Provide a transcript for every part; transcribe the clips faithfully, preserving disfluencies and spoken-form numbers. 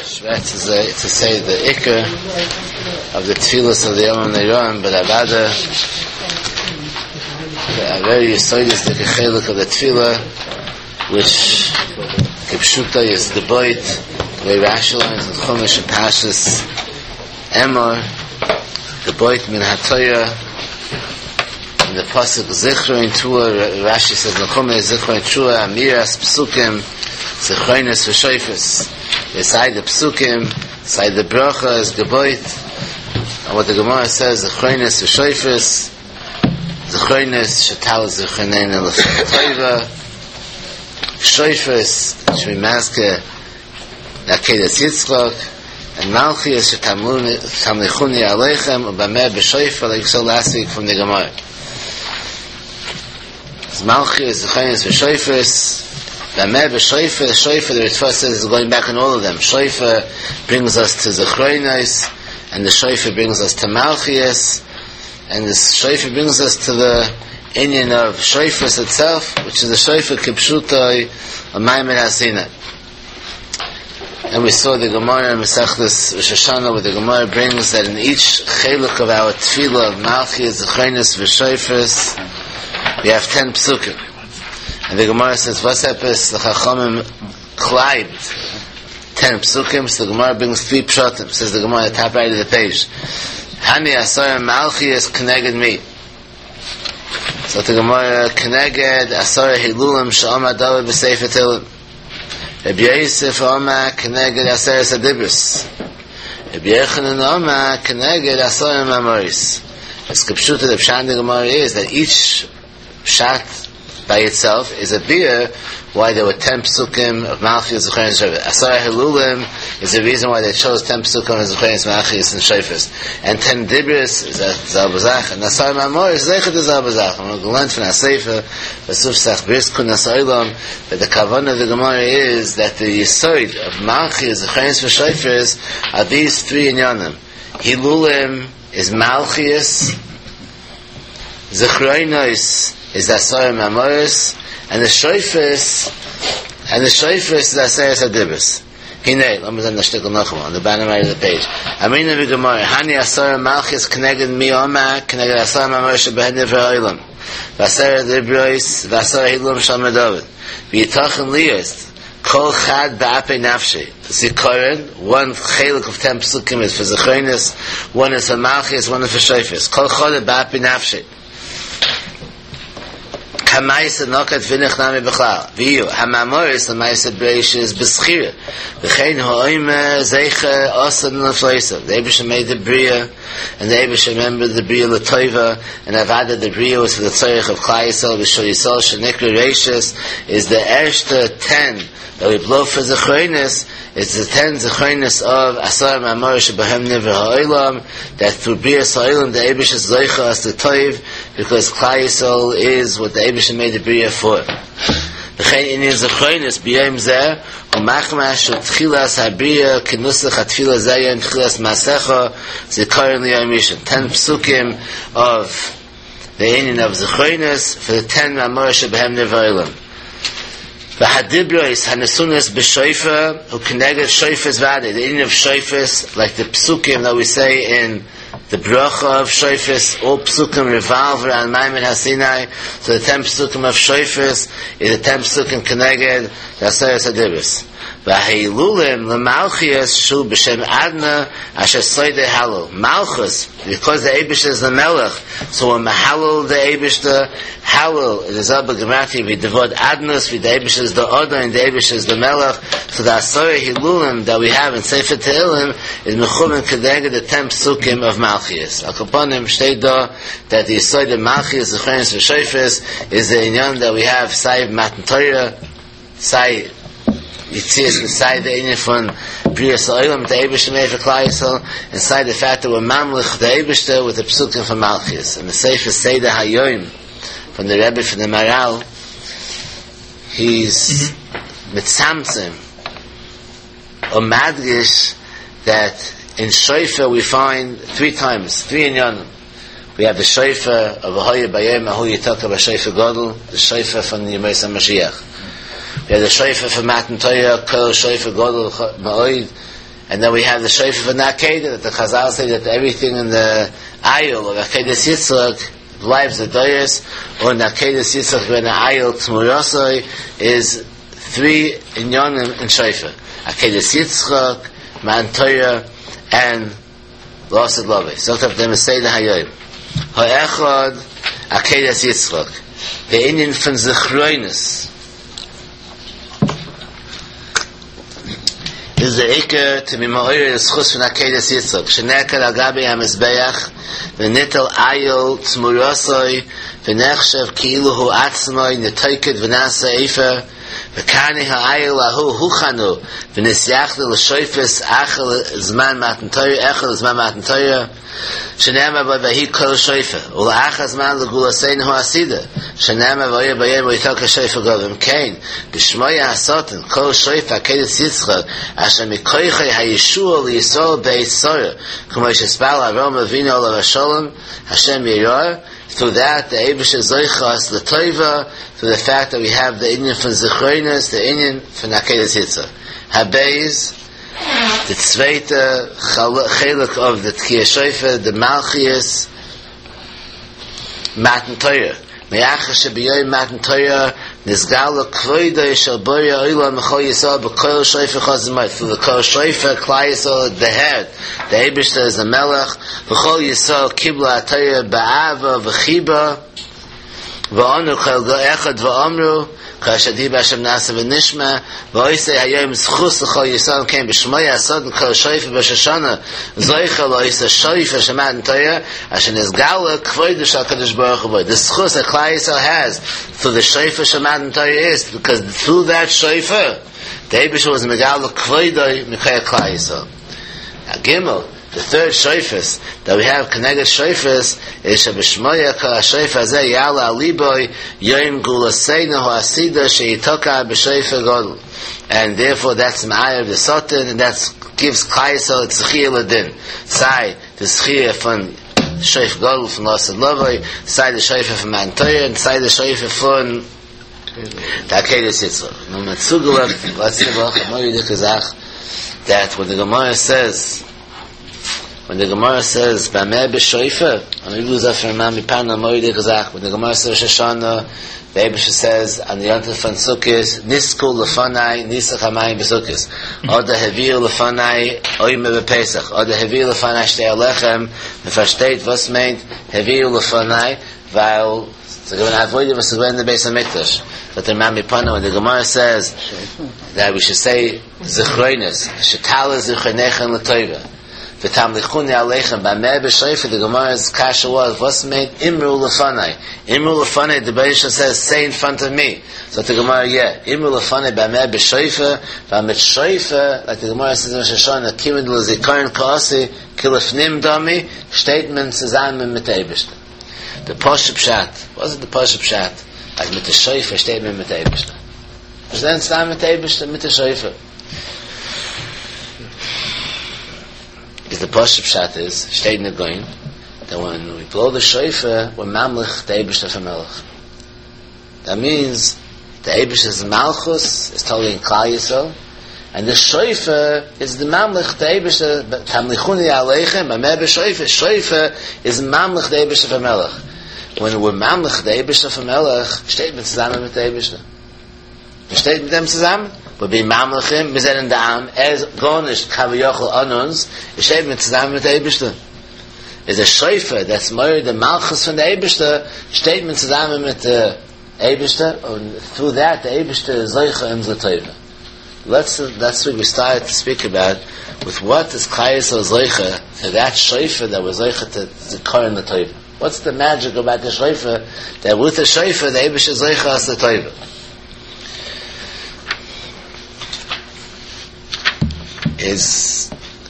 Shvet is a, to say the ikr of the tefillas of the Yom Neiron, but Avada, a very yesodistic chelik of the tefillah, which Kipshuta is the boit, very rationalized in Chumash and Pashas Emor, the boit min hatoya, in the pasuk Zichron Tua, Rashi says in Chumash Zichron Tua, Amiras Psukim, Zichronis v'Shoifes. Beside the psukim, beside the bracha is geboit, and what the Gemara says, Zichronis v'Shoifes, Zichronis shetal zichronein l'chayva, Shoifes shemazke nakedas Yitzchak, and Malchias shetamlichuni aleichem ubameh b'Shoifa, like so last week from the Gemara. Malchias Zichronis v'Shoifes. The Meb Shoifa, Shoifa, the Ritva says, is going back on all of them. Shoifa brings us to Zichronos, and the Shoifa brings us to Malchias, and the Shoifa brings us to the Inyan of Shoifas itself, which is the Shoifa Kipshutai of Maimed Hasina. And we saw the Gemara in Masechtas Rosh Hashanah, where the Gemara brings that in each chelik of our tefillah of Malchias, Zichronos, V'Shoifas, we have ten psukim. And the Gemara says, "Vasepes the Chachamim chlaybt ten psukim." So the Gemara brings three pshatim. Says the Gemara at the top right of the page. Hani asar malchias keneged me. So the Gemara keneged asar hilulim sha'am adav b'sefer tilim. Rabbi Yosef Oma keneged asar sadibris. Rabbi Yechanan Oma keneged asar mamoris. As Kipshuta the Pshat the Gemara is that each pshat by itself is a beer why there were ten psukim of Malchias, Zichronos, and Shoifes. Asar Hilulim is the reason why they chose ten psukim of Zichronos, Malchias, and Shoifes. And ten dibris is a Zalbazach, and Asar Mamor is Zeichet is Zalbazach. I'm going to learn from Aseifa, Vasuf Sach Briskun Asailam, that the Kavanah of the Gemara is that the Yesod of Malchias, Zichronos, and Shoifes are these three inyanim. Hilulim is Malchias, Zichronos is the Asar Mamoris, and the Shoifes, and the Shoifes is the Asar Sadibus. Hinei, let me send the shtickle nachma on the bottom right of the page. Amina v'Gemara, Hani Asar Malchis Kneged Miyoma, Kneged Asar Mamoris Shebehed Nivra Oilam, V'Asar Dibrois, V'Asar Hilum Shalmer David, V'Yitachin Liyos, Kol Chad Ba'apei Nafshi. Zikorin, one chelik of ten psukim is for Zichronos, one is for Malchis, one is for Shoifes. Kol Chad Ba'apei Nafshi. Hamaisa nokat vinich nami b'chlal. V'yu, hamamoris hamaisa breishis b'schira. V'chein ha'oime zeicha osan l'floisa. The Eibusha made the bria, and the Eibusha remembered the bria l'toiva, and avada the bria was for the tzorich of Klal Yisrael, v'shol Yisrael shenikri reishis, is the ershta ten that we blow for Zichronos. It's the ten Zichronos of Asar Mamor Shebehem Nivra Ha'olam, that through Bria Ha'olam the Eibusha is Zoicha as the Toiv, because Klal Yisrael is what the Eibusha made the Bria for. V'chein Inyan Zichronos B'yom Zeh U'machmash U'tchilas HaBria K'nusach HaTfilah Zayah T'chilas Masecha Zikaron L'yom Rishon. Ten psukim of the Inyan of Zichronos for the ten Mamor Shebehem Nivra Ha'olam. V'hadibros hanesunas b'shoifa who connected shoifas vade. The ending of shoifas, like the psukim that we say in the bracha of shoifas, all psukim revolve around Maimed Hasinai. So the ten psukim of shoifas is the ten psukim connected the Aseret Hadibros. V'heilulim l'malchias shu b'shem adna asher soidei halal. Malchus, because the Eibush is the melech, so when mahalal the Eibush the halal, it is up a gramati, we devote adnas, we the Eibush is the order, and the Eibush is the melech. So the Asar Hilulim that we have in Sefer Tehillim is mechum and kedeged the ten psukim of Malchias. Akaponim shteidah that the Yesod of Malchias, Zichronos v'Shoifes, is the inyan that we have Sai Matan Torah, Sai Yitzias inside the Inyan from Bria Ha'olam, the Eibusha made for Klal Yisrael, inside the fact that we're mamlich the Eibusha with the psukim from Malchias. And the Sefer Seder Hayoim from the Rebbe, from the Maral, he's mitzamtzim or madgish that in Shoifa we find three times, three inyanim. We have the Shoifa of Ahoye Bayem Ahu Yitaka B'Shoifa Godel, the Shoifa from the Yemei Mashiach. We have the Shoifa from Matan Torah, Kol Shoifa Godel Ma'oid, And then we have the shofar of Nakeda, that the Chazal say that everything in the aisle of Akedas Yitzchak, lives the doyers, or Akedas Yitzchak when the aisle Tmurosoi is three inyonim in shofar. Akedas Yitzchak, Man Torah, and Losid Love. So to them say the Hayoim. Ha'echad Akedas Yitzchak. The Indian from Zechroinus is the Iker to be Ma'oyer Yitzchus from Akedas Yitzchak. Shenekar Agabi HaMizbeach V'nitel Ayol Tzmurosoi V'nechshev Ki'ilu Hu Atzmoi Netoiked V'nasa Efer V'kani ha'ayil ahu huchanu v'nisyachli l'shoifis achel zman matan Torah echel zman matan Torah shenema v'vahi kol shoifa u'la'achel zman l'gulasein hu asida shenema v'oyer b'yer v'yitok ha'shoifa govim kain b'shmoya ha'sotin kol shoifa akedas Yitzchak asher mikoichai ha'yeshua l'yisol be'ez Sorah k'mo shespal Avram Avinu olav Shalom Hashem Yeror. Through that, the Eibush Zoichas, the Toiva, through the fact that we have the Indian from Zechroinus, the Indian from Akedas Yitzchak. Habeiz, the Tzveita, Cheluk of the Tkiyah Shofar, the Malchias, Matan Torah. Me'achar shebiyoy Matan Torah, Nizgala Kvoidoi Shel Boya Oila Mechol Yisrael B'Kol Shofar Chazimai. Through the Kol Shofar, Klal Yisrael, the head. The Eibishter is the Melech. B'Kol Yisrael Kibla HaTorah Ba'ava V'chiba V'onu Chel Echad V'omru K'ashadi B'Hashem Nasa V'nishma V'oisei Hayoim Zchus L'Chol Yisrael Kem B'Shmoya Asod Kol Shofar B'Shoshana Zoicha L'Oisa Shofar Shematan Torah Asher Nizgala Kvoidu Shal Kadosh Baruch Hu. The Zchus that Klal Yisrael has through the Shofar Shematan Torah is because through that Shofar the Eibush was Megala Kvoidoi Mikaya Klal Yisrael. Now Gimel, the third shofas that we have connected shofas is Shabashmoya Kol Shofar Zeh Yala Aliboy Yom Gulaseinu Asida Sheitoka B'Shofar Gadol, and therefore that's Ma'ayev the Sotin, and that gives Klal Yisrael Tzchiyah L'Din. Sai the Tzchiyah from Shofar Gadol from Losid Lovoi, Sai the Shofar from Matan Torah, and Sai the Shofar from the Akedas Yitzchak. No Matzugulav, let's say Baruch that when the Gemara says When the Gemara says, "B'ameh b'shoifer," and we lose after Imam Mipana Moedek Zach. When the Gemara says Shoshana, the Eibush says, "On the Yontif von Sukkos, Nisku lefanai nisach hamayim b'Sukkos, or the Heviu lefanai oime b'Pesach, or the Heviu lefanai shtei alechem." The first state was meant Heviu lefanai, while the Gemara avoided was going in the Beis Hamikdash. But the Imam Mipana, when the Gemara says that we should say Zechroinus, Shetala Zechronechem l'Toiva. The Tamlichuni Aleichem B'ameh b'Shofar. The Gemara's kasha was what's made Imru Lefanai. Imru Lefanai. The Beis says say in front of me. So the Gemara, yeah, Imru Lefanai B'ameh b'Shofar. B'ameh Shofar, like the Gemara says in Shoshana, Kimid L'Zikaron Kaasi Kilefnim Dami. Statement zusammen mit der Eibishter. The Poshup Pshat. What's it the Poshup Pshat? Like mit der Shofar statement mit der Eibishter. Then zusammen mit der Eibishter mit der Shofar. Is the Poshup Pshat is steht in the Goin that when we blow the shofar we're mamlich the Eibush of Melech. That means the Eibush is Malchus is totally in Klal Yisrael, and the shofar is the mamlich the Eibush Tamlichuni Aleichem B'ameh b'Shofar. Shofar is mamlich the Eibush of Melech. When we're mamlich the Eibush of Melech, steht mit zusammen mit der Eibush. Steht mit dem zusammen. But be mamlechim, wir sind da as gonish kaviyachol anuns, ich steht mit zusammen mit der Eibishter. Is a shofar that's more the malchus von der Eibishter, steht mit zusammen mit der Eibishter, and through that the Eibishter is zeicha in the Torah. Let's that's what we started to speak about with what is Klal Yisrael zeicha to that shofar that was zeicha to the Torah in the Torah. What's the magic about the shofar that with the shofar the Eibishter zeicha as the Torah? Is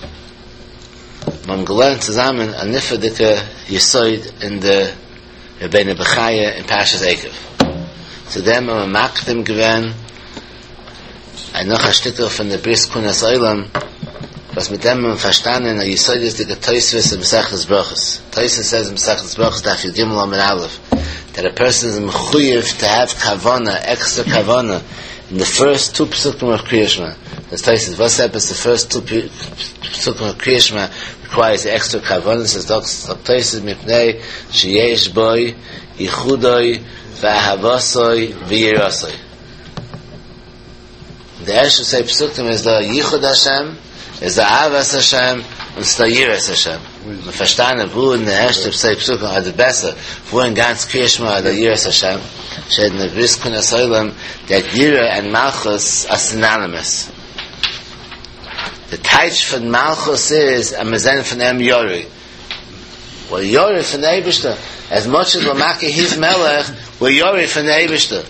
man gelernt zusammen a nifadike Yisoid in the Rebbeinu Bechaya in Parshas Eikev. Zu dem am Makdim gewen ein noch ein Stückel von der Bris Kunas Olam, was mit dem man verstanden a Yisoid ist die Toisves in Mesechtes Brachos. Toisves says in Mesechtes Brachos that you gimel am Aleph that a person is mechuyev to have kavana, extra kavana in the first two psukim of Kriyas Shema. As Taisus Vasep is the first two Psukim of Kriyashma requires extra kavanah. Says Taisus Mipnei Sheyesh Boi Yichudoi V'Ahavosoi V'Yirosoi. The Eshu say Psukim is the Yichud Hashem, is the Avas Hashem, and it's the Yiras Hashem. Wir verstehen, wo in der ersten Psukim are the besser, wo in ganz Kriyashma are the Yiras Hashem, shed in the Briskun Asoilam, that Yira and Malchus are synonymous. The Taich von Malchus is a Mazen von Em Yori. Well, Yori von the Eibishter. As much as Lamaki his Melech, we're Yori from the Eibishter.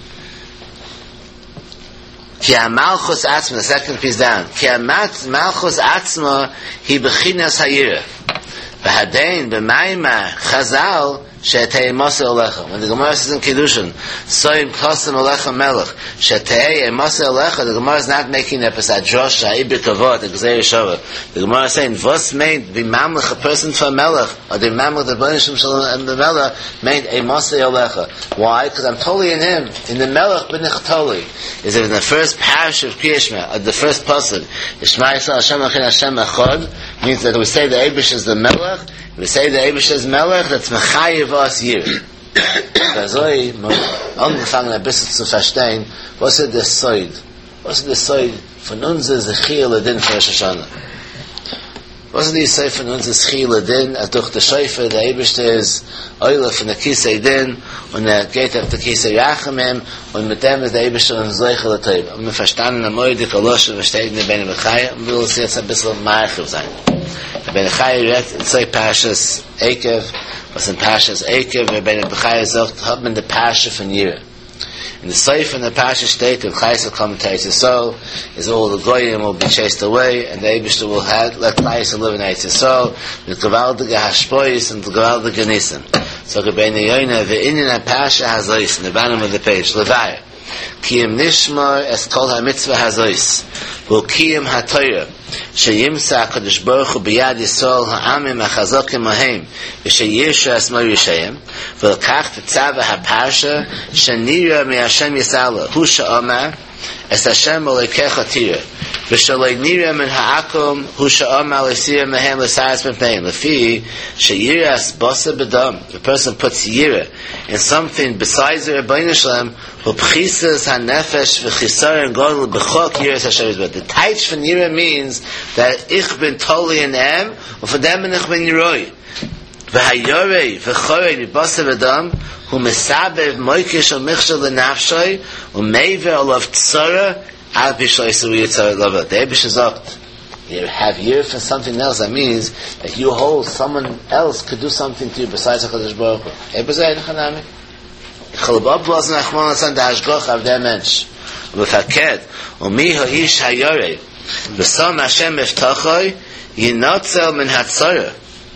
Ki ha-Malchus Atzma, the second piece down. Ki ha-Malchus Atzma, hi bechinas ha-Yira. V'hadein, b'mayma, Chazal, she'etei Moshe Olecha. When the Gemara says in Kiddushin, Soim Kosim Olecha Melech, she'etei Moshe Olecha, the Gemara is not making up as a Josh, ha'ibir kavod, a Gzei Yeshua. The Gemara is saying, Vos meint, be mamlech a person for a Melech, or the mamlech the B'nishim Shalom and the Melech, meint a Moshe Olecha. Why? Because I'm totally in him. In the Melech, b'nich totally. Is it in the first parish of Kriyashma, or the first pasuk, Yishma Yisrael Hashem Echin Hashem Echad, means that we say the Eibush is the Melech, we say the Eibush is Melech, that's Mechayev us Yir. Kazoi, angefangen ein bisschen zu verstehen, was ist der Soid? Was ist der Soid von uns ist der Chiyah Ledin für Rosh Hashanah? Was ist die Soid von uns ist Chiyah Ledin, als durch der Schäufe, der Eibishter ist Eule von der Kisei Din, und er geht auf der Kisei Rachamim, und mit dem ist der Eibishter ein Zoiche Latoib. Und wir verstanden am Moedik Aloshe, wir stehen in der Beine Bechaya, und wir wollen uns jetzt ein bisschen Ma'achiv sein. Der Beine Bechaya redet in zwei Parshas Eikev, was in Parshas Eikev, der Beine Bechaya sagt, hat man die Parsha von Yira. In the Seif in the Parsha state of Chayesel commentates Yisrael is all the Goyim will be chased away, and the Eibishter will have, let Chayesel live in Eretz Yisrael, with Gavaldige Hashpois and Gavaldige Nissen. So Gebeine Yoina, the Indian Parsha Hazois, in the bottom of the page, Levaya. Kiyim Nishmar es Kol HaMitzvah Hazois, V'u Kiyim HaToyah, Sheyimsa HaKadosh Baruch Hu B'yad Yisrael Ha'amim HaChazokim Ahem, V'sheyisha Esmo Yishayim, V'lekach T'tzava HaParsha, Shenira Mi-Hashem Yisala, Hu Sha'omar, Es Hashem Olekecha Tira, V'shalei Nira Min Ha'akum, Hu Sha'omar L'sira Mehem L'sayas Mepein, L'fi, Sheyira Es Bosa B'dam, the person puts Yira in something besides the Rebbeinu Shalom, Hu P'chisas HaNefesh V'chisar and Godel B'chok Yiras Hashem Yisrael. The Taich from Yira means that ich bin totally in them, and for them ich bin Yiroi. V'hayorei v'chorei L'bosa B'dam, Hu Mesabev Moikish Al Michshel L'nafshoy, Hu Meiver Olav Tzara, Al Pishoy Suri Yitzar Lava. The Eibush is up. You have Yira for something else, that means that you hold someone else could do something to you besides HaKadosh Baruch Hu. Eibush Zayid Chanami. Chalabab was Nachman Hassan da Hashgoch av der Mensch. V'faked, Umi Ha'ish Hayorei, V'som Hashem Eftachoi, Yinotzel Min Hatzorah,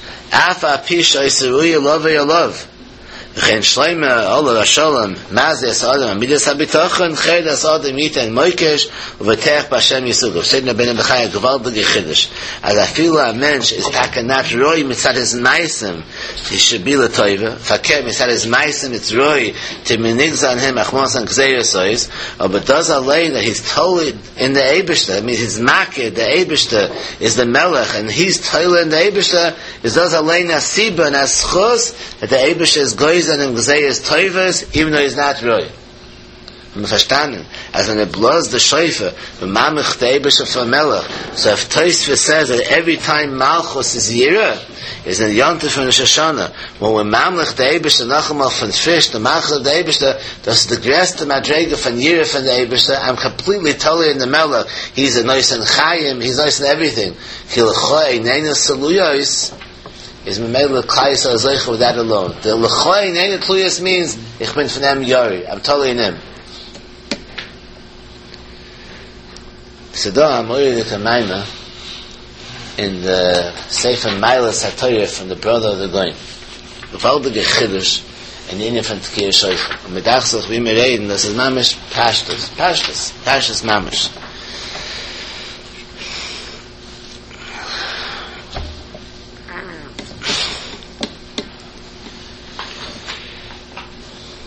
Af Apish Oisirui Yolov Yolov, V'chen Shleima Ola Rasholem, Mazi Es Adam, Amidas HaBitachon, Ched Es Adam Yiten Moikesh, V'vetech B'Hashem Yisugov. Sedna Ben B'chaya Gvaldige Chiddush. As Afilu HaMensch is taka not Roi mitzad his Maisim, he should be L'toiva. Fakir mitzad his Maisim, it's Roi, to Minigza on him, Achmos and Gzeir Sois, but does alay that he's totally in the Eibishter. That means his Makir, the Eibishter, is the Melech, and he's totally in the Eibishter, is does alay Nasiba and Aschus, that the Eibishter is goes and him Gzeir's Toivas, even though he's not Roi. Wir verstanden, as when it blows the shofar, the mamich the Eibishter for Melech. So if Tosfos says that every time Malchus is Yira, is in Yontif from Rosh Hashanah, when we're mamlich the Eibishter, Nachamal from Fish, the Malchus of the Eibishter, that's the Gresta Madrega from Yira from the Eibishter, I'm completely totally in the Melech. He's a nice and Chayim, he's nice in everything. Kilchoi, Neina Saluyos, is Memele Klais Azeich with that alone. The Lechoi, Neina Tluyos means, Ich bin von Em Yori, I'm totally in him. Sedah Amoyed Kamaima in the Sefer Mailas HaTorah from the brother of the Goyim. Gewaltige Chiddush in the Inyan from Tkir Shoifer. Und mit Achsach, wie wir reden, das ist Mamish Pashtus. Pashtus. Pashtus Mamish.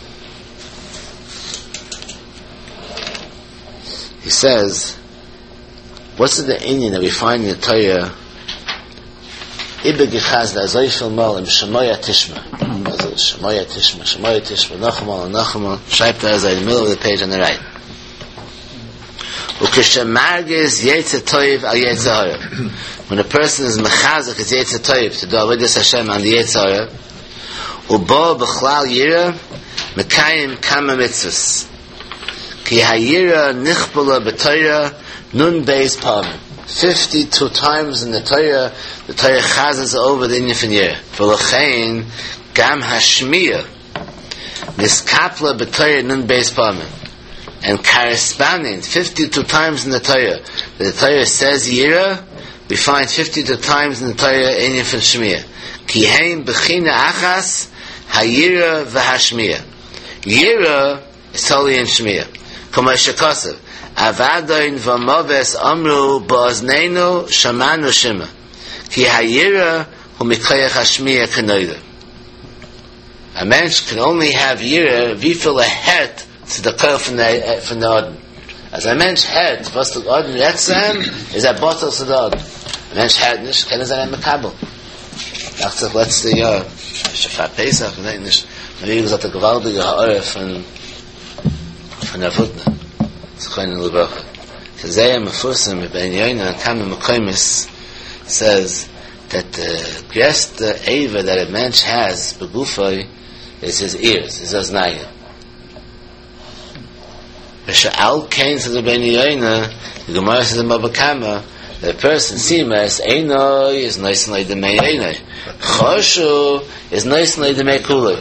He says, What's the inyan that we find in the Torah? Ibe gechaz la'zoyfil mal im shemoya tishma. Shemoya tishma, shemoya tishma, nachamal, nachamal. Shayp ta'azay, in the middle of the page on the right. Ukeshemargez yetze toiv al yetze hara. When a person is mechazak his yetze toiv to do avodas Hashem on the yetze hara, ubo b'chlal yira mekayim kama mitzvahs. Ki hayira nichbala b'Torah nun beis pam. Fifty-two times in the Torah, the Torah chazes over the inyan yira. V'lochein gam hashmiya niskapla b'Torah nun beis pam. And corresponding fifty-two times in the Torah, the Torah says Yira, we find fifty-two times in the Torah in Yifan Shmiya. Ki heim b'china achas hayira v'hashmiya. Yira is totally in Shmiya. Kama shekasav avadoin v'moves amru ba'oznenu shamanu shima. Ki hayira hu mikayach hashmiya kanoida. A man can only have Yira if he feel a het to the curl from the from the Odin. As I mentioned, head was the Odin Yetzem is a bottle to the Odin. I mentioned head nish can is an Mekabel. After let's the uh Shafat Pesach and then nish maybe was at the gewaltige Ha'orah von von der Wutne. It's going in the Lebracha. Kazayah Mefursim Ben Yoina Kama Mekoimis says that the greatest Eva that a mensch has begufay is his ears, his Oznayim. V'sha'al kain says the Ben Yoina, the Gemara says in Baba Kama, the person seems Einoi is nice and like the Mei Einoi. Choshu is nice and like the Mei Kulei.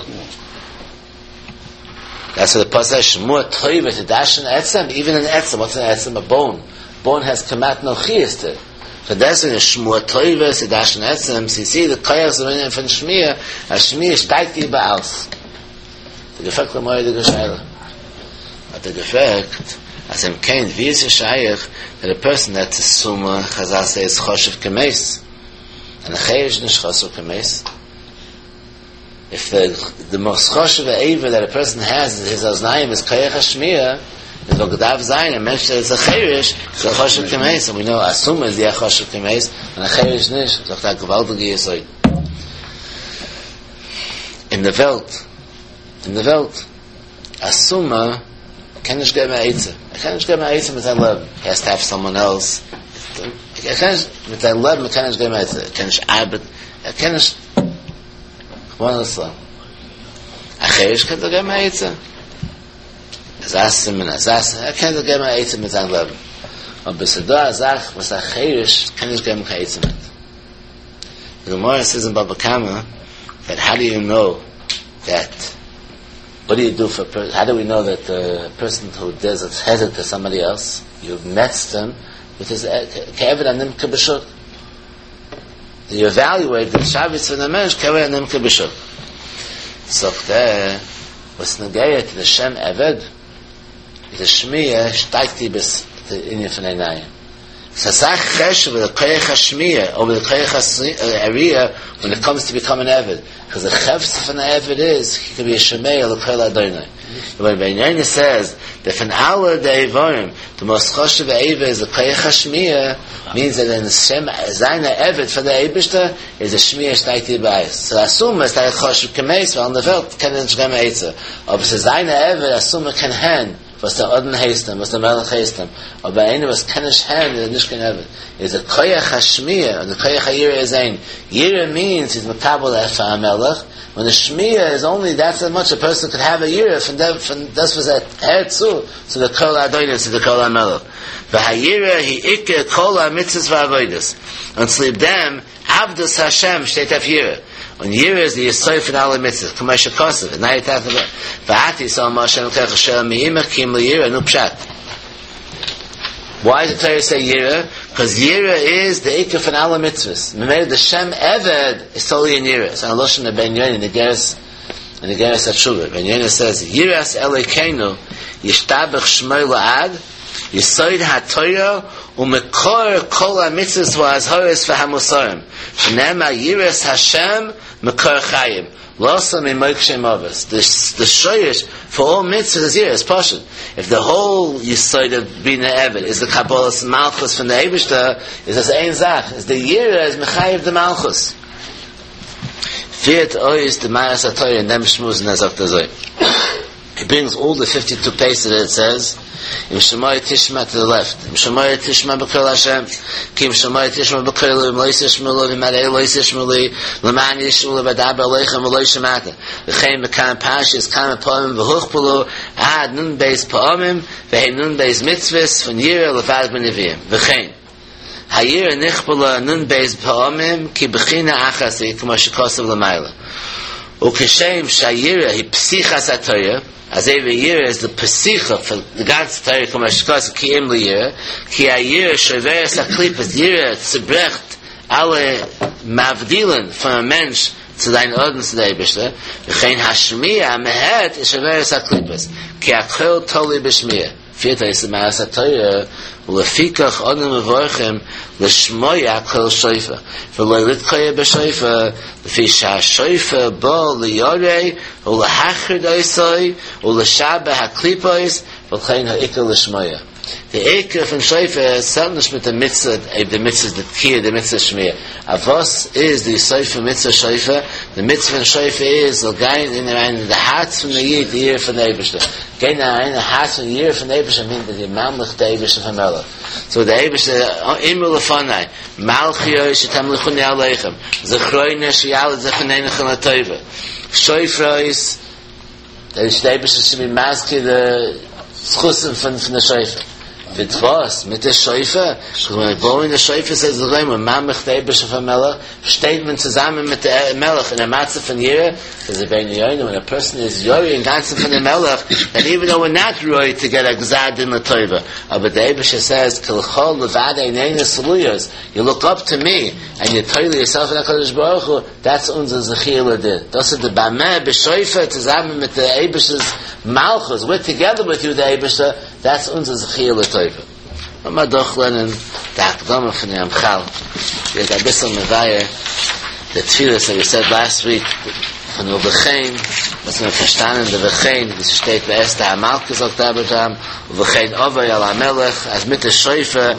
That's what the Pasuk says, Shmua Toiva to Dashan Etzem, even an Etzem, what's an Etzem? A bone. Bone has Kamat no Chiyas to it. So that's when Shmua Toiva to Dashan Etzem, so you see the Kayas of the from Shmiya, a Shmiya Shtaiti Ba'als. The Gefek L'moy the Geshayla. But the defect, as in Kain, V'yis Yishayach, that a person that's a Suma, Chazal says, Choshev Kemes. And a Chayish Nish Choshev Kemes. If the, the most Choshev Eva that a person has, his Oznayim is Kayach HaShmiya, is V'gadav Zayin, and mentioned that it's a Chayish, it's a Choshev Kemes. And we know, a Suma is the Choshev Kemes, and a Chayish Nish, it's a Gewaldige Yisoid. In the Welt, in the Welt, a Suma, can nicht geben Eitzah. Er kann nicht geben Eitzah mit seinem Leben. He has to have someone else. Er kann nicht, mit seinem Leben, er kann nicht geben Eitzah. Er kann nicht Arbeit. Er kann nicht, ich meine das so. Acherisch kann doch geben Eitzah. Azasim und Azasim. Er kann doch geben Eitzah mit seinem Leben. Und bis er da sagt, was Acherisch, kann nicht geben Eitzah mit. The Gemara says in Baba Kama, that how do you know that what do you do for a person? How do we know that the person who does it headed to somebody else? You've met them with his ke'eved anim kebeshuk. You evaluate the Shabbos from the mensch ke'eved anim kebeshuk. So there was negayah to the Shem Eved. The Shmiya shtaikti bes the inyan from Einayim. Sasach chesh with the koyach hashmiya or with the koyach ha'ariya when it comes to become an Eved. Because the chefs from the Eved is, he can be a Shemei or the Koyla Adonai. When Ben Yaina says that from our Devarim, the most Choshev Eva is the Koyach HaShmiya, means that in the Shem Zayna Eved for the Eibishter is the Shmiya Shtaiti B'ayis. So assume it's like Choshev Kemes, well on the Welt, can it Shem Eitza. Or if it's Zayna Eved, assume it can hand, was the Odin Heistem, was the Melech Heistem. Or by any was Kenish hand in the Nishkin Eved. Is the Koyach HaShmiya, or the Koyach HaYira is ein. Yira means he's Makabal Efa HaMelech. When the Shmiya is only that's how much a person could have a Yira, from that, from, that was that Hertzu, so the Kol HaDoinis, to the Kol HaMelech. V'hayira hi ikke Kol HaMitzvahs v'avodos. And sleep them, Avdus Hashem, Shteit Af Yira. When Yira is the Yisoy from all the mitzvahs, Kamesha Kosev, and now you're talking about, V'ati Sal Moshe Nukach Hashem Me'imach Kim L'Yira, Nu Pshat. Why does the Torah say Yira? Because Yira is the Ikka from all the mitzvahs. Remember, the Shem Eved is totally in Yira. So I'm looking at Ben Yoin in the Geras, in the Geras HaTshuvah. Ben Yoin says, Yiras Elokeinu, Yishtabach Shmoi La'ad, Yisoid HaTorah u'mekor kol ha'mitzvos v'hazharos v'hamusarim. Shenema yiras Hashem mekor chayim. Losa mimokshem avos. The the shoyish for all mitzvahs is here. It's pashut. If the whole yisoid of being an eved is the kabbalas malchus from the Eibishter, is as ein zach. Is the yira is mechayiv the malchus. Fiat ois the mayas HaTorah and them shmuz nezak tazoi. He brings all the fifty-two pages that it says. Im Shemai Tishma to the left. Im Shemai Tishma b'kol Hashem. Ki im Shemai Tishma b'kol Im Lois Yishmulu V'marei Lois Yishmulu L'man Yishmulu V'adaber Aleichem V'lo Shemata V'chein B'kam Pashis Kam Pa'amim V'huchpulu Ad Nun Beis Pa'amim V'hei Nun Beis Mitzvahs Von Yira L'vad B'neviyim V'chein Hayira Nichpulu Nun Beis Pa'amim Ki B'china Achasi K'mo Shekosav L'mayla U'keshem Shayira Hi Psichas HaTorah. As every year is the Pesicha for the God's Torah Kamashkas Ki Im Liyir Ki Ayir Shoveres HaKlipas Yira Tzibrecht Ale Mavdilen from a mensch to thine Odin to the Eibishter V'chein Hashmiya Mehet Shoveres HaKlipas Ki Akol Toli B'Shmiya Fiat Yisem Ma'as HaTorah Ulefikach Odin Mevorchim L'Shmoya Kol Shoifa V'lo Litkoya B'Shoifa L'fi Sha'Shoifa Bo Liyorei U'L'Hachrid Oisoi U'L'Shabah HaKlipois V'chein Ha'ikar L'Shmoya. The Eker from Shoifa is something with the mitzvah, the mitzvah, the kiyah, the mitzvah shmiyah. Avos is the Yisayfa mitzvah Shoifa. The mitzvah Shoifa is the gain in the hearts from the yid, the year from the Eibishter. Gain in the hearts from the year from the Eibishter means that the mamlech the Eibishter from Melech. So the Eibishter, Imru Lefanai, Malchiyoi Shetam Lechuni Aleichem, Zechroine Sheyalad Zechaneinach L'Toiva. Shoifrois, the Eibishter should be maski the Schusim from, from the Shoifa. Vitvos, mit der Schäufe, when we go in the Schäufe, says the Reim, when Mamech the Eibishter von Melech, steht man zusammen mit der Melech in der Matze von Yira, says the Bein Yoyin, when a person is Yori in Ganzen von der Melech, and even though we're not Yori to get a Gzad in the Teuva, but the Eibishter says, Kilchol Levada Ineina Saluyos, you look up to me, and you tell yourself in HaKadosh Baruch Hu, that's unser Zechila did. Das ist the Bameh, B'Schäufe, zusammen mit der Eibishter's Malchus, we're together with you, the Eibishter, that's unser Zechila Teuva. Amma doch lernen the Akdama von the Amchal. We had a bisschen Mevaya, the Tfilis that we said last week, von der V'chein, was wir verstanden, der V'chein, das steht bei Esther HaMalka, sagt Abraham, V'chein Ovay al HaMelech, als mit der Schäufe,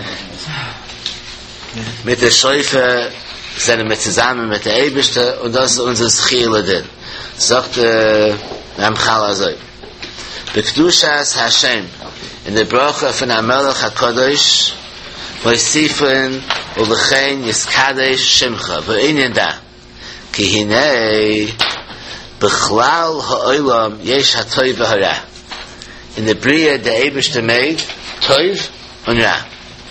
mit der Schäufe, sind wir zusammen mit der Eibishter, und das ist unser Schile din. Sagt der Amchal also. B'Kedushas Hashem, in der Bracha von HaMelech HaKadosh, V'yisifen u'v'chein yiskadesh shimcha, v'inyan da, ki hinei b'chlal ha'olam yesh ha'toiv v'hara. In the Bria, the Eibishter made toiv and ra.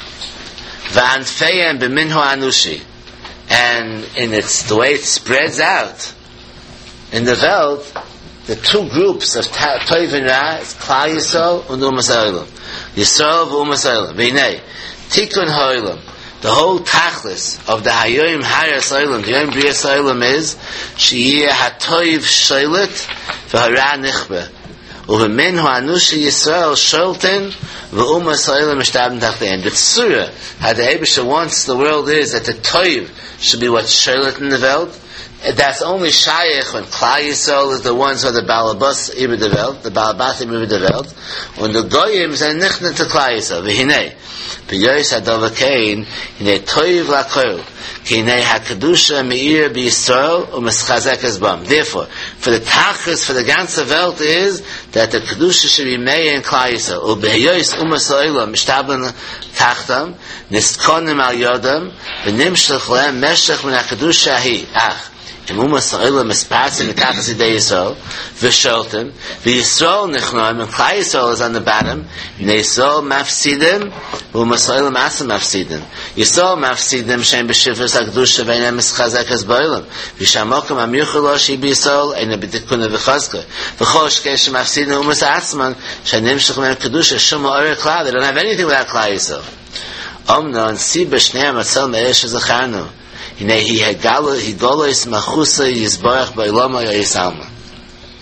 V'anfeyan b'minho anushi, and in its the way it spreads out in the world, the two groups of Toiv and Ra is Klal Yisrael and Umas Ha'olam. Yisrael v'Umas Ha'olam. V'inei, Tikkun Ha'olam. The whole tachlis of the Hayoim Haras Ha'olam, the Hayoim Brias Ha'olam is Sheyeh HaToiv Sholet v'Hara Nichbeh. U'v'min Ha'anushi Yisrael Sholten v'Umas Ha'olam Mishtabim Tachtein. The Tzura, how the Eibishter wants the world is that the Toiv should be what's Sholet in the world. That's only Shayach when Klal Yisrael is the ones who are the Balabas Iber the Welt, the Balabatim Iber the Welt, and the Goyim is nichnet to Klal Yisrael. V'hinei, b'yoyis ha'dova kein, hinei toiv l'akol, ki hinei ha'kedusha me'ir b'Yisrael u'meschazek es bam. Therefore, for the tachlis, for the ganze Welt is that the kedusha should be mei in Klal Yisrael. U'b'yoyis u'mas ha'olam mishtablan tachtam, nistkonim al yodam, v'nimshach lehem meshach min ha'kedusha hi. Ach, Im Umas Ha'olam Mispatzim Mitachas Yidei Yisrael V'Sholtem V'Yisrael Nichnoim and Klal Yisrael is on the bottom. Bnei Yisrael Mafsidim Umas Ha'olam Asa Mafsidim. Yisrael Mafsidim Shem B'Shivras HaKdusha V'Einem Mischazek Az Ba'olam V'Shamokim Amiuchel Shi B'Yisrael Eina B'Tikuna V'Chazka V'Chosh Kesh Mafsidim Umas Atzman Shanim Shechmem Kedusha Shum Ha'orei Klal. They don't have anything without Klal Yisrael. Omnon Si B'Shnei Amatzal Me'esh Zacharnu Hinei hi hagala hi golos machusa yizbarach ba'ilama yayisalma.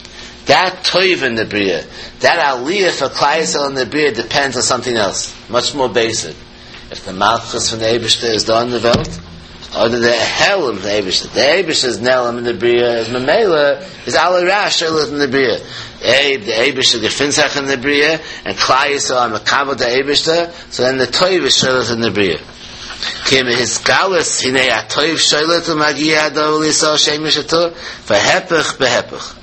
that toiv in the bria, that aliyah for Klal Yisrael in the bria depends on something else, much more basic. If the malchus from the Eibishter is done in the Welt, or the helim the Eibishter, the Eibishter is nelam in the bria, is memela, is alirah shelit in the bria. A, the Eibishter gefinsach in the bria, and Klal Yisrael are mekabel the Eibishter, so then the toiv is shelit in the bria. Kim his galus hinei a toiv shelit u'magia ado l'isol shemish ato, v'hepech behepech.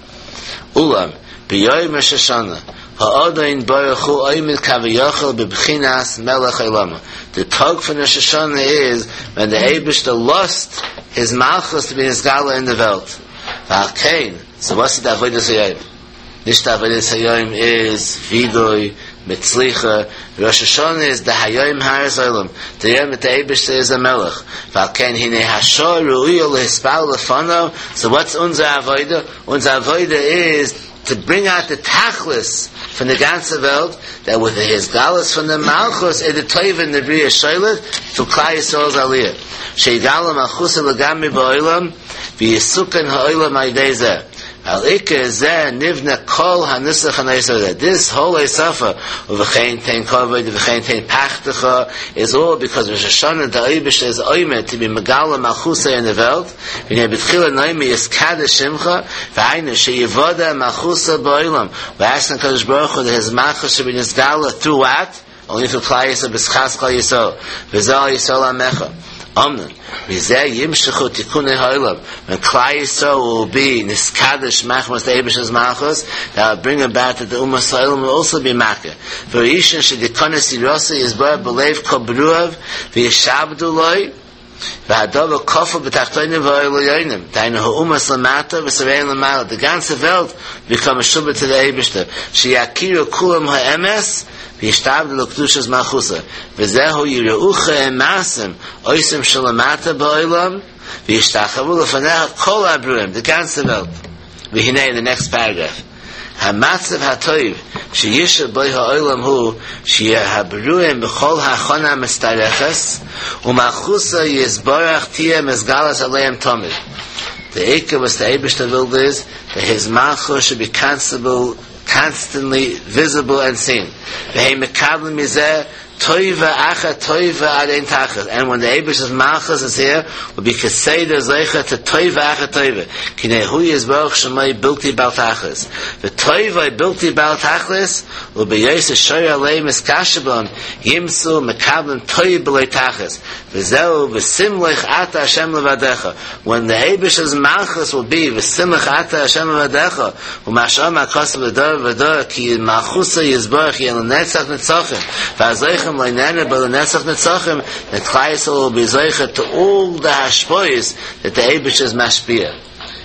Ulam, b'yoyim Rosh Hashanah, ha'odayin baruch hu oimid kaviyachol b'bchinas melech oilama. The talk for Rosh Hashanah is when the Eibishter lost his malchus to be his gala in the Welt. V'alkein, so what's the avodas hayoyim? Nicht avodas hayoyim is vidoy, mitzlicha. Rosh Hashanah is the hayoyim ha'aretz olam. The yom the Eibishter is the melech. V'alkein hinei hashor ru'uyo lehispal lefano. So what's unser avodah? Unser avodah is to bring out the tachlis from the ganze Welt, that with his galus from the malchus, it the toiv in the bria shoylet, to Klal Yisrael's aliyah. Sheigala malchus l'gami ba'olam, v'yisukan ha'olam ha'idei zeh. Al ikeh zeh nivna kol ha'nisach ha'nayisah. This whole Eisafa, v'chein tein kovod, v'chein tein pachtecha, is all because Rosh Hashanah, the Eibishter is oimet to be megala malchusa in the Welt, v'nei b'tchila noimi is kadesh shimcha, v'aynu sheyivoda malchusa ba'olam. V'asna Kadosh Baruch Hu that his malchus should be nisgala through what? Only through Klal Yisrael, b'schas Klal Yisrael, v'zal Yisrael amecha. Amnon. V'zeh yimshechu tikunei ha'olam. When Klal Yisrael will be niskadesh machmas the Eibishter's malchus, that will bring about that the Ummah Ha'olam will also be makeh. V'rishin shedikones yirosi yizbar b'leiv kol beruav v'yishabdu loi v'hadav kofa b'tachtoinim v'oiloyonim dainu ha'umas lamata v'sarein lamala. The ganze Welt become a shubah to the Eibishter. Sheyakiru kulam ha'emes v'yishtabdu l'kdushas malchusa v'zehu yireucha emasim oisim shalamata ba'olam v'yishtachavu l'faneha kol abruim. The ganze Welt. V'hinei in the next paragraph. Hamatzav hatoiv sheyisha boi ha'olam hu sheyahabruim b'chol ha'chona mistareches u'malchusa yizborach tiyeh mezgalas aleim tomid. The Eikah was the Eibishter will is that his malchus should be constable, constantly visible and seen. V'hei mekablim mizeh toiva acha toiva adein tachas. And when the Eibishter's malchus is here, will be keseder zeicha to toiva acha toiva. Kinei hu yizborach shemai bilti bal tachas. The toiva bilti bal tachas will be yosef shoy alei miskashabon yimsu mekablim toiv b'lei tachas. V'zeu v'simlech ata Hashem levadecha. When the Eibishter's malchus will be v'simlech ata Hashem levadecha u'masham ha'kos v'dor v'dor ki malchusa yizborach yel netzach netzachim v'azoichem lo'inene but l'netzach netzachim, that Klal Yisrael will be zoicha to all the hashpois that the Eibishter's mashpia.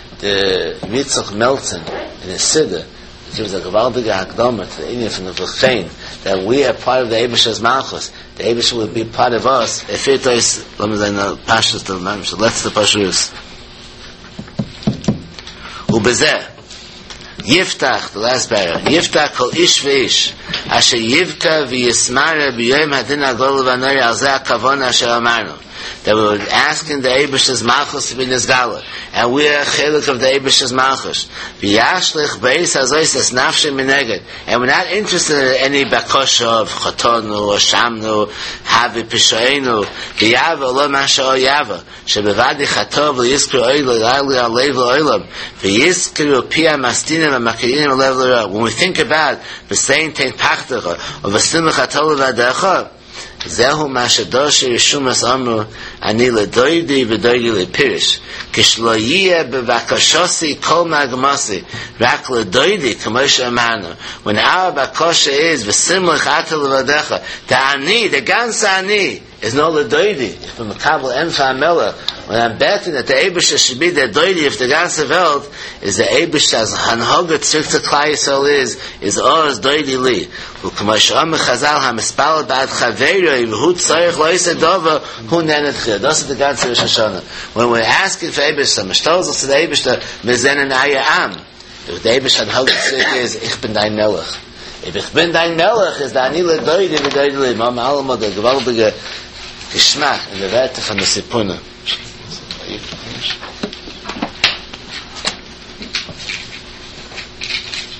The Yitzchak Melton in his Siddur gives a gewaltige hakdama to the Indian from the V'chein, that we are part of the Eibishter's malchus. The Eibishter will be part of us. If it is, let me say now, Pashtus to the Mamish. So let's the Pashtus. Ubezeh Yiftach, the last paragraph. Yiftach kol ish v'ish asher yivka v'yismara b'yoyim hadin agol v'anori al zeh ha'kavona asher amarnu. That we were asking the Eibishter's malchus to be nizgala, and we are chelik of the Eibishter's malchus. V'yashlich beis hazoyses nafshe mineged, and we're not interested in any bakosha of chotonu or shamnu, havi pishoenu, v'yava lo masha o yava, shebevadi chatov v'yizkru oilo l'ayli alev l'oilam, v'yizkru pia mastinim v'makirinim alev l'oilam. When we think about the saying tein pachtecha, or v'stim l'chatol l'vadecha, Zehu mashadoshi rishumas amru ani ledoidi v'doidi lepirish kishlo yiyeh bevakashosi kol magmasi rak ledoidi kamosha amanu. When our bakosha is v'simlech ata levadecha, the ani, the ganze ani is no ledoidi from the kabel enfa melech. When I'm betting that the Eibishter should be the doidi if the ganze Welt is the Eibishter's hanhoga tzrik to Klal Yisrael is is ours doidi li. V'kamosh omer Chazal hamispal ba'ad chaveiroi v'hu tzorich lo yiseh dova hu nenet chir. That's the ganze Rosh Hashanah. When we're asking for Eibishter, mishtolz us to the Eibishter mezenen aya am. If the Eibishter hanhoga tzrik is ich bin dein melech. If ich bin dein melech is the ani le doidi v'doidi li. Mama alamo the gewaldige geschmack in the Werte von der Sipuna. You can finish.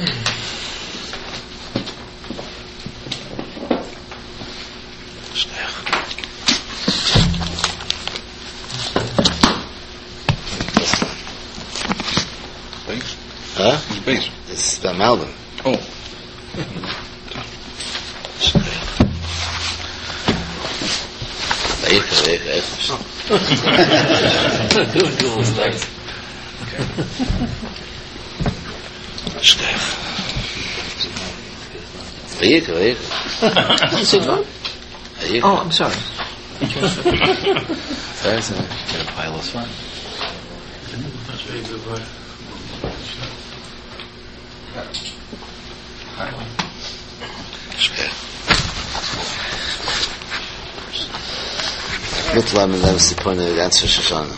Huh? Who's base? It's the Malvin. Oh. Oh, I'm sorry. Sorry, sorry. Get a pile of fun. That's very good word. Mitlam and them Sipona against Shoshana.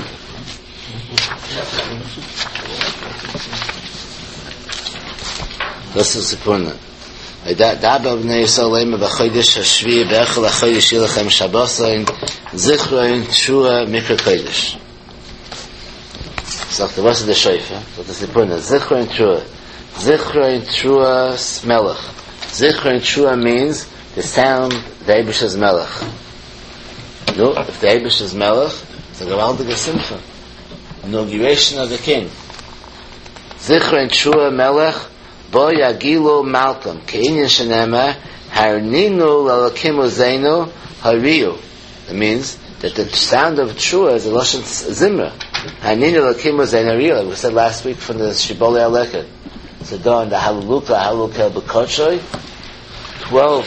This is Sipona. Dabba b'nei Yisrael leima b'chodesh hashvi b'echel ha'chodesh yilachem shabosayin zichroin trua mikra kodesh. Sagt the rest of the shofar, but the Sipona zichroin trua. Zichroin trua smelach. Zichroin trua means the sound the Eibush is melech. No, if the Eibush is melech, it's a gewaltige simcha. Inauguration of the king. Zichroin trua melech bo yagilu malkam ke'inyan shenema harninu lalakim uzeinu hariyu. It means that the sound of trua is a lashon zimra. Harninu lalakim uzeinu hariyu, like we said last week from the Shibbolei Aleket. So down the Hallelujah, Hallelujah b'kodshoy, twelve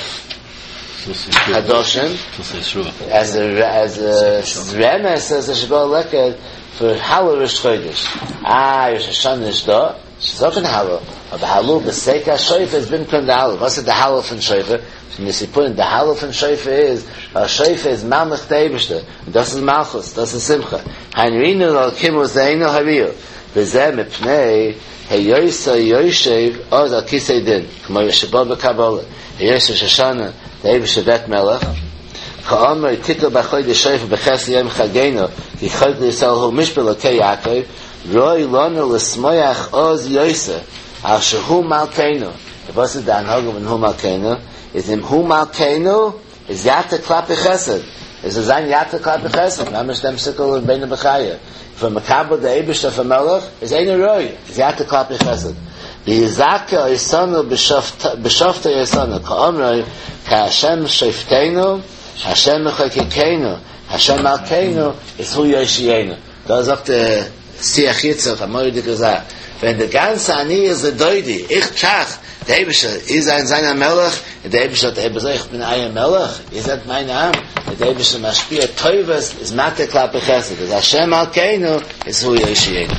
Hadoshim, as a, as a Remes says the Shibbolei Aleket for Hallel Rosh Chodesh. Ah, Rosh Hashanah is da, she's not in Hallel. But the Hallel, the Seika Shoifa has been from the Hallel. What's it, the Hallel from Shoifa? From the Sipun, the Hallel from Shoifa is, uh, Shoifa is Malmach Teibishter. Das is Malchus, das is Simcha. Heinrinu l'alkim uzeinu hariyu. V'zeh mipnei heyoysa yoyshev oz al kisei din. K'mo yeshabo b'kabola. Heyoysa Shoshana, the Eibush Bet Melech. Ka'omer tikkel b'choy d'shoifa b'ches yom chagenu. Ki choy d'yisrael hu mishbel okei Yaakov. Roi lonu l'smoyach oz yoysa. Al shehu malkeinu. The verse is the anhagim in hu malkeinu. Is in hu malkeinu is yata klape chesed. Is a zayin yata klape chesed. Mamish dem sikol in beina b'chaya. From Makabel the Eibush of a Melech is Ein Roy. Is yata klape chesed. The Yizaka Yisanu b'shofta Yisanu ka'omroi ka Hashem shofteinu Hashem mechokikeinu Hashem malkeinu is hu yoshienu. Das sagt der Siach Yitzchak Amoydik gesagt. Wenn der ganze Ani ist der Doidi, ich tschach, der Eibush ist ein seiner Melech, der Eibush hat Eibush, ich bin ein Melech, ihr seid mein Arm, der Eibush maschpier Teufels, ist Mathe Klappe Chesed, das Hashem Alkeinu, ist hu Yoshienu.